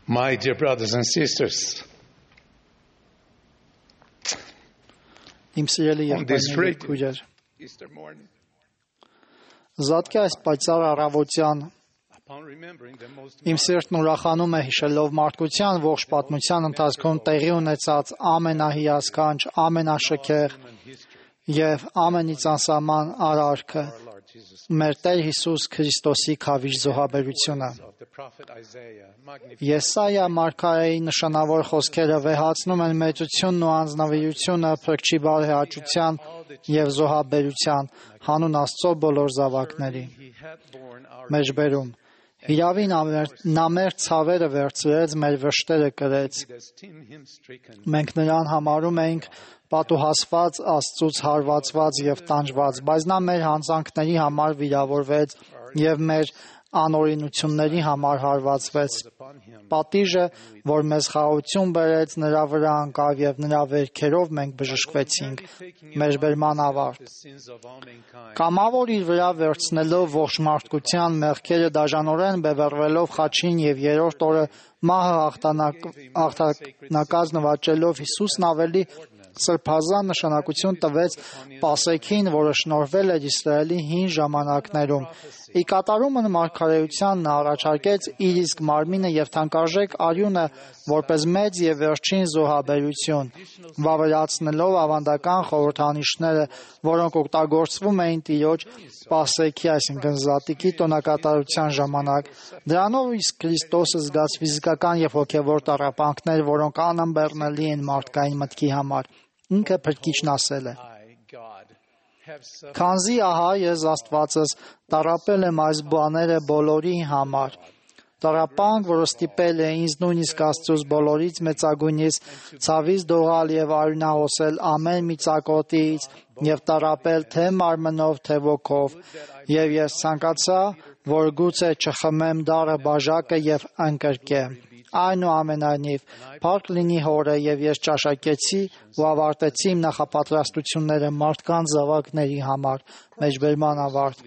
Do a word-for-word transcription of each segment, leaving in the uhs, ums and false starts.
My dear brothers and sisters, Իմ սիրելի on this եղբայրներ և great քույրեր, Easter morning, զատկի այս պայծառ առավոտյան upon remembering the most իմ սիրտն ուրախանում է հիշելով մարդկության ողջ պատմության ընթացքում տեղի ունեցած ամենահիասքանչ, ամենաշքեղ եւ ամենից անսահման արարքը, մեր Տեր Հիսուս Քրիստոսի քավիժ զոհաբերությունը։ of the prophet Isaiah, magnified Եսայա մարգարեի նշանավոր խոսքերը վեհացնում են մեծությունն ու անձնավիրությունը փրկչի բարեհաճության եւ զոհաբերության հանուն Աստծո բոլոր զավակների։ he had borne our Մեջբերում Հիրավի նա մեր- նա մեր ցավերը վերցրեց, մեր վշտերը կրեց։ had esteemed him stricken, Մենք նրան համարում էինք պատուհասված, Աստծուց հարվածված եւ տանջված, բայց նա մեր հանցանքների համար վիրավորվեց եւ մեր անօրինությունների համար հարվածվեց։ upon him Պատիժը, որ մեզ խաղաղություն բերեց, նրա վրա անկավ եւ նրա վերքերով մենք բժշկվեցինք։ Մեջբերման ավարտ։ the sins of all mankind. Կամավոր իր վրա վերցնելով ողջ մարդկության մեղքերը դաժանորեն բևեռվելով խաչին եւ երրորդ օրը մահը հաղթանակ հաղթանակած նվաճելով Հիսուսն ավելի սրբազան նշանակություն տվեց Պասեքին, որը շնորհվել էր Իսրայելի հին ժամանակներում։ Ի կատարումն մարգարեության նա առաջարկեց իր իսկ մարմինը եւ թանկարժեք արյունը որպես մեծ եւ վերջին զոհաբերություն, վավերացնելով ավանդական խորհրդանիշները, որոնք օգտագործվում էին Տիրոջ Պասեքի, այսինքն զատիկի տոնակատարության ժամանակ։ Դրանով իսկ Քրիստոսը զգաց ֆիզիկական եւ հոգեվոր տառապանքներ, որոնք անըմբեռնելի են մարդկային մտքի համար։ Ինքը փրկիչն ասել է. I, God, have suffered Քանզի ահա ես Աստվածս տառապել եմ այս բաները բոլորի համար։ Տառապանք, որը ստիպել է ինձ նույնիսկ Աստծուց բոլորից մեծագույնից ցավից դողալ եւ արյունահոսել ամեն մի ծակոտից եւ տառապել թե մարմնով, թե ոգով։ Եվ ես ցանկացա, որ գուցե չխմեմ դառը բաժակը եւ ընկրկեմ։ Այնուամենայնիվ, փառք լինի Հորը, եւ ես ճաշակեցի ու ավարտեցի իմ նախապատրաստությունները մարդկանց զավակների համար։ Մեջբերման ավարտ։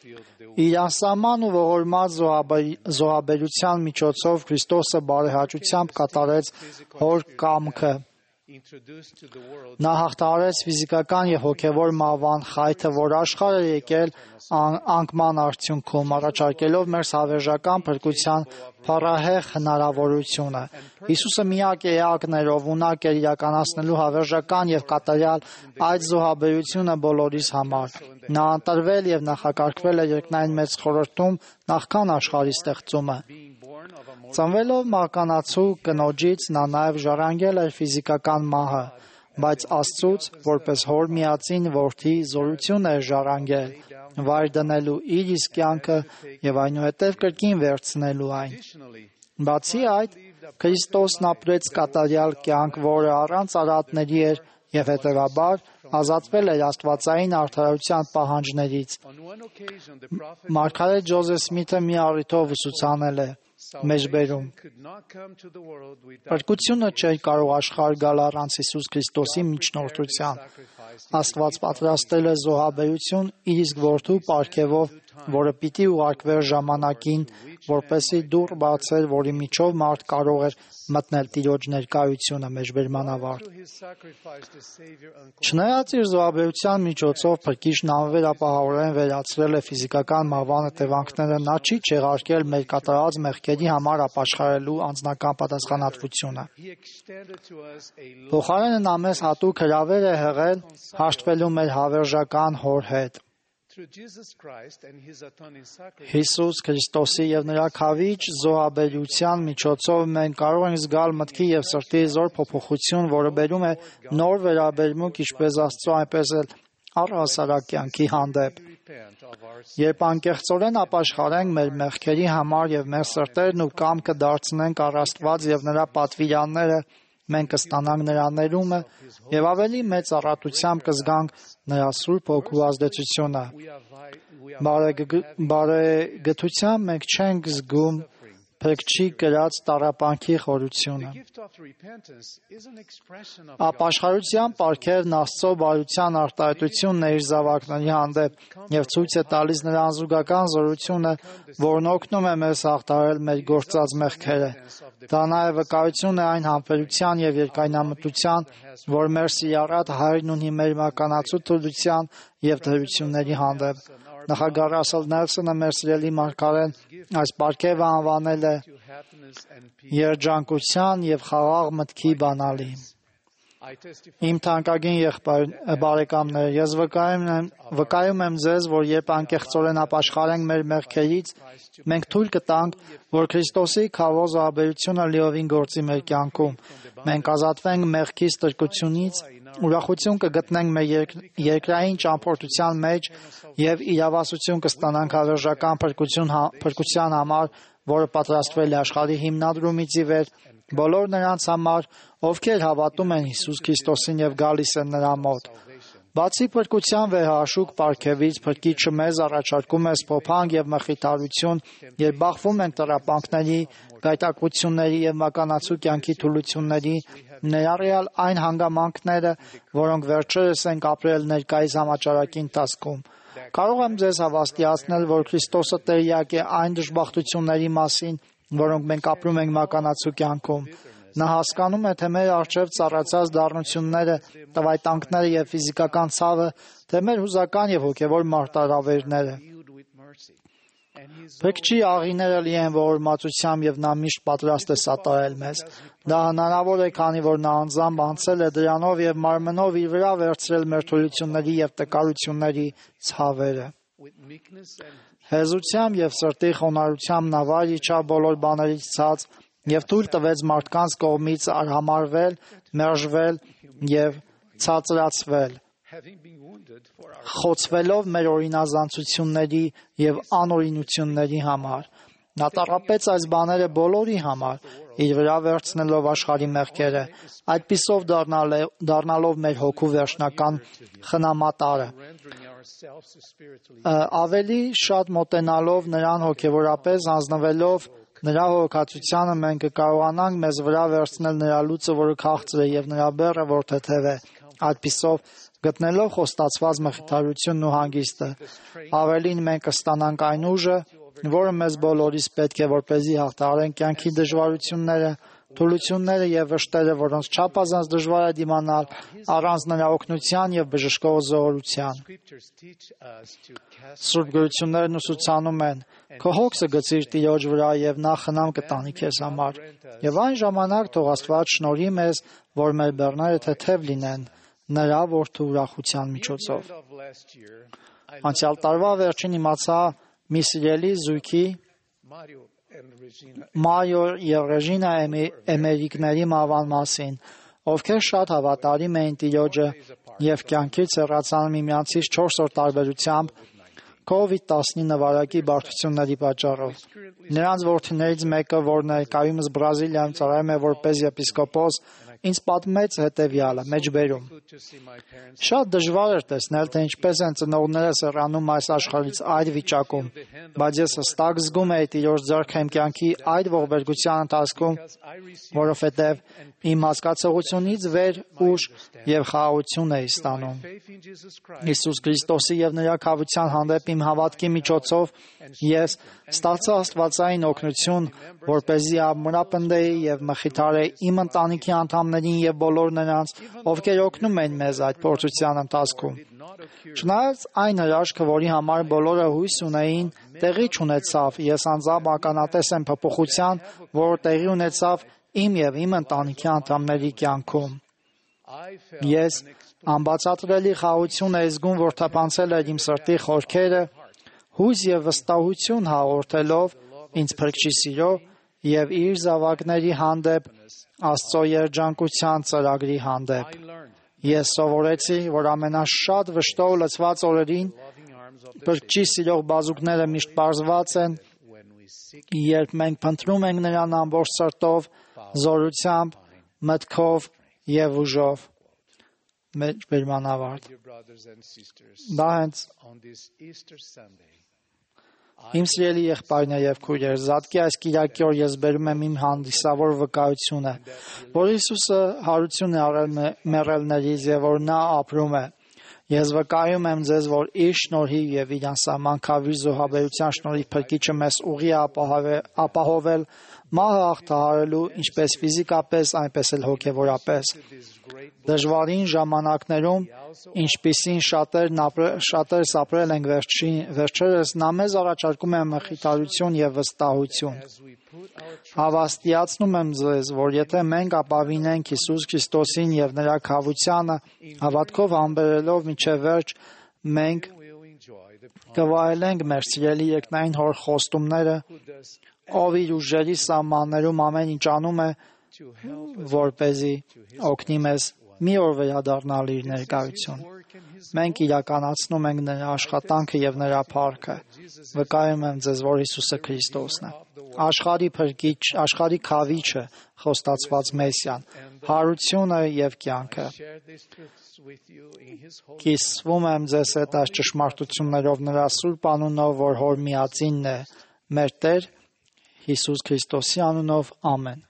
Իր անսահման ու ողորմած զոհաբեր- զոհաբերության միջոցով Քրիստոսը բարեհաճությամբ կատարեց Հոր կամքը։ introduced to the world Նա հաղթահարեց ֆիզիկական եւ հոգեվոր մահվան խայթը, որ աշխարհ է եկել ան- անկման արդյունքում, առաջարկելով մեր հավերժական փրկության փառահեղ հնարավորությունը։ Հիսուսը միակ էակն էր, ով ունակ էր իրականացնելու հավերժական եւ կատարյալ այդ զոհաբերությունը բոլորիս համար։ Նա ընտրվել եւ նախակարգվել է երկնային մեծ խորհրդում նախքան աշխարհի ստեղծումը։ being born of a mortal Ծնվելով մականացու կնոջից նա նաև ժառանգել էր ֆիզիկական մահը, բայց Աստծուց որպես հոր միածին որդի զորություն էր ժառանգել, վայր դնելու իր իսկ կյանքը եւ այնուհետև կրկին վերցնելու այն։ additionally Բացի այդ, Քրիստոսն ապրեց կատարյալ կյանք, որը առանց արատների էր եւ հետեւաբար ազատվել էր աստվածային արդարության պահանջներից։ on one occasion the prophet Մարգարետ Ջոզեֆ Սմիթը մի առիթով ուսուցանել է. Մեջբերում could not come to the world without Փրկությունը չէր կարող աշխարհ գալ առանց Հիսուս Քրիստոսի միջնորդության։ Աստված պատրաստել է զոհաբերություն իր իսկ որդու պարգևով, որը պիտի ուղարկվեր ժամանակին, որպեսզի դուռ բացեր, որի միջով մարդ կարող էր մտնել Տիրոջ ներկայությունը մեջբերման ավարտ։ through his sacrifice the Savior uncompromised Չնայած իր զոհաբերության միջոցով Փրկիչն անվերապահորեն վերացրել է ֆիզիկական մահվան հետևանքները, նա չի չեղարկել մեր կատարած մեղքերի համար ապաշխարելու անձնական պատասխանատվությունը։ he extended to us a love Փոխարենը նա մեզ հատուկ հրավեր է հղել հաշտվելու մեր հավերժական հոր հետ։ through Jesus Christ and his atoning sacrifice. Հիսուս Քրիստոսի եւ նրա քավիճ զոհաբերության միջոցով մենք կարող ենք զգալ մտքի եւ սրտի զոր փոփոխություն, որը բերում է նոր վերաբերմունք ինչպես Աստծո, այնպես էլ առհասարակ կյանքի հանդեպ։ Repent of our sins. Երբ անկեղծորեն ապաշխարենք մեր մեղքերի համար եւ մեր սրտերն ու կամքը դարձնենք առ Աստված եւ նրա պատվիրանները, մենք կստանանք նրա ներումը եւ ավելի մեծ առատությամբ կզգանք նրա Սուրբ Հոգու ազդեցությունը։ We are vi- we are Բարեգ- Բարեգթությամբ մենք չենք զգում Փրկչի կրած տառապանքի խորությունը։ gift of repentance is an expression of Ապաշխարության պարգևն Աստծո բարության արտահայտությունն է իր զավակների հանդեպ եւ ցույց է տալիս նրա անզուգական զորությունը, որն օգնում է մեզ հաղթահարել մեր գործած մեղքերը։ Դա նաև վկայություն է այն համբերության և երկայնամտության, որ մեր սիրառատ Հայրն ունի մեր մականացու թուլության և դրությունների հանդեպ։ Նախագահ Ռասել Նելսոնը, մեր սիրելի մարգարեն, այս պարգևը անվանել է երջանկության և խաղաղ մտքի բանալի։ Իմ թանկագին բարեկամներ, ես վկայում եմ, վկայում եմ ձեզ, որ երբ անկեղծորեն ապաշխարենք մեր մեղքերից, մենք թույլ կտանք, որ Քրիստոսի քավոզ ահաբերությունը լիովին գործի մեր կյանքում։ Մենք ազատվենք մեղքի ստրկությունից, ուրախություն կգտնենք մեր երկ, երկրային ճամփորդության մեջ և իրավասություն կստանանք հավերժական փրկություն, փրկության համար, որը պատրաստվել է աշխարհի հիմնադրումից ի վեր բոլոր նրանց համար, ովքեր հավատում են Հիսուս Քրիստոսին և գալիս են նրա մոտ։ Բացի փրկության վերհաշուկ պարգևից, Փրկիչը մեզ առաջարկում է սփոփանք և մխիթարություն, երբ բախվում ենք տառապանքների, գայթակղությունների և մականացու կյանքի թուլությունների, ներառյալ այն հանգամանքները, որոնք վերջերս ենք ապրել ներկայիս համաճարակի ընթացքում։ Կարող եմ ձեզ հավաստիացնել, որ Քրիստոսը տեղյակ է այն դժբախտությունների մասին, որոնք մենք ապրում ենք մականացու կյանքում։ Նա հասկանում է, թե մեր առջև ծառացած դառնությունները, տվայտանքները և ֆիզիկական ցավը, թե մեր հուզական և հոգևոր մարտահրավերները։ Փրկչի աղիները լի են ողորմածությամբ և նա միշտ պատրաստ է սատարել մեզ։ Դա հնարավոր է, քանի որ նա անձամբ անցել է դրանով և մարմնով իր վրա վերցրել մեր թուլությունների և տկարությունների ցավերը։ Հեզությամբ և սրտի խոնարհությամբ նա վայր իջավ բոլոր բաներից ցած և թույլ տվեց մարդկանց կողմից արհամարհվել, մերժվել և ցածրացվել, խոցվելով մեր օրինազանցությունների և անօրինությունների համար։ Նա տառապեց այս բաները բոլորի համար, իր վրա վերցնելով աշխարհի մեղքերը, այդպիսով դառնալով մեր հոգու վերջնական խնամատարը։ Ավելի շատ մոտենալով նրան հոգևորապես հանձնվելով նրա հոգացությանը, մենք կկարողանանք մեզ վրա վերցնել նրա լուծը, որը քաղցր է, և նրա բեռը, որ թեթև է, այդպիսով գտնելով խոստացված մխիթարությունն ու հանգիստը։ Ավելին, մենք կստանանք այն ուժը, որը մեզ բոլորիս պետք է, որպեսզի հաղթահարենք կյանքի դժվարությունները, թուլությունները և վշտերը, որոնց չափազանց դժվար է դիմանալ առանց նրա օգնության և բժշկող զորության։ Սուրբ գրություններն ուսուցանում են. «Քո հոգսը գցիր Տիրոջ վրա, և նա խնամ կտանի քեզ համար»։ Եվ այն ժամանակ թող Աստված շնորհի մեզ, որ մեր բեռները թեթև լինեն նրա որդու ուրախության միջոցով։ Անցյալ տարվա վերջին իմացա մի սիրելի զույգի Մարիո և Ռեժինա Էմերիկների մահվան մասին, ովքեր շատ հավատարիմ էին Տիրոջը և կյանքից հեռացան միմյանցից չորս օր տարբերությամբ կովիդ տասնինը վարակի բարդությունների պատճառով։ Նրանց որդիներից մեկը, որ ներկայումս Բրազիլիայում ծառայում է որպես եպիսկոպոս, ինձ պատմեց հետևյալը՝ մեջբերում. «Շատ դժվար էր տեսնել, թե ինչպես են ծնողներս հեռանում այս աշխարհից այդ վիճակում, բայց ես հստակ զգում էի Տիրոջ ձեռքը իմ կյանքի այդ ողբերգության ընթացքում, որովհետև իմ հասկացողությունից վեր ուժ և խաղաղություն էի ստանում։ Հիսուս Քրիստոսի և նրա քավության հանդեպ իմ հավատքի միջոցով ես ստացա աստվածային օգնություն, որպեսզի ամրապնդեի և մխիթարեի իմ ընտանիքի անդամներին և բոլոր նրանց, ովքեր օգնում են մեզ այդ փորձության ընթացքում։ Չնայած այն հրաշքը, որի համար բոլորը հույս ունեին, տեղի չունեցավ, ես անձամբ ականատես եմ փոփոխության, որը տեղի ունեցավ իմ և իմ ընտանիքի անդամների կյանքում։ Ես անբացատրելի խաղաղություն էի զգում, որ թափանցել էր իմ սրտի խորքերը, հույս և վստահություն հաղորդելով ինձ Փրկչի սիրո և իր զավակների հանդեպ Աստծո երջանկության ծրագրի հանդեպ։ Ես սովորեցի, որ ամենաշատ վշտով լցված օրերին Փրկչի սիրող բազուկները միշտ պարզված են, երբ մենք փնտրում ենք նրան ամբողջ սրտով, զորությամբ, մտքով և ուժով։ Մեջբերման ավարտ։ Դա հենց Իմ սիրելի եղբայրներ և քույրեր, Զատկի այս կիրակի օր ես բերում եմ իմ հանդիսավոր վկայությունը, որ Հիսուսը հարություն է արել մեռելներից և որ նա ապրում է։ Ես վկայում եմ ձեզ, որ իր շնորհիվ եւ իր անսահմանքավիր զոհաբերության շնորհիվ Փրկիչը մեզ ուղի է ապահովել մահը հաղթահարելու ինչպես ֆիզիկապես, այնպես էլ հոգևորապես։ Դժվարին ժամանակներում, ինչպիսին շատերն շատերս ապրել ենք վերջերս, նա մեզ առաջարկում է մխիթարություն եւ վստահություն։ Հավաստիացնում եմ ձեզ, որ եթե մենք ապավինենք Հիսուս Քրիստոսին եւ նրա քավությանը, հավատքով համբերելով մինչև վերջ, մենք կվայելենք մեր սիրելի երկնային Հոր խոստումները, ով իր ուժերի սահմաններում ամեն ինչ անում է, որպեսզի օգնի մեզ մի օր վերադառնալ իր ներկայություն։ Մենք իրականացնում ենք նրա աշխատանքը եւ նրա փառքը։ Վկայում եմ ձեզ, որ Հիսուսը Քրիստոսն է, աշխարհի Փրկիչ, աշխարհի Քավիչը, խոստացված Մեսիան, հարությունը եւ կյանքը։ Կիսվում եմ ձեզ հետ այս ճշմարտություններով նրա սուրբ անունով, որ Հոր միածինն է, մեր Տեր Հիսուս Քրիստոսի անունով, ամեն։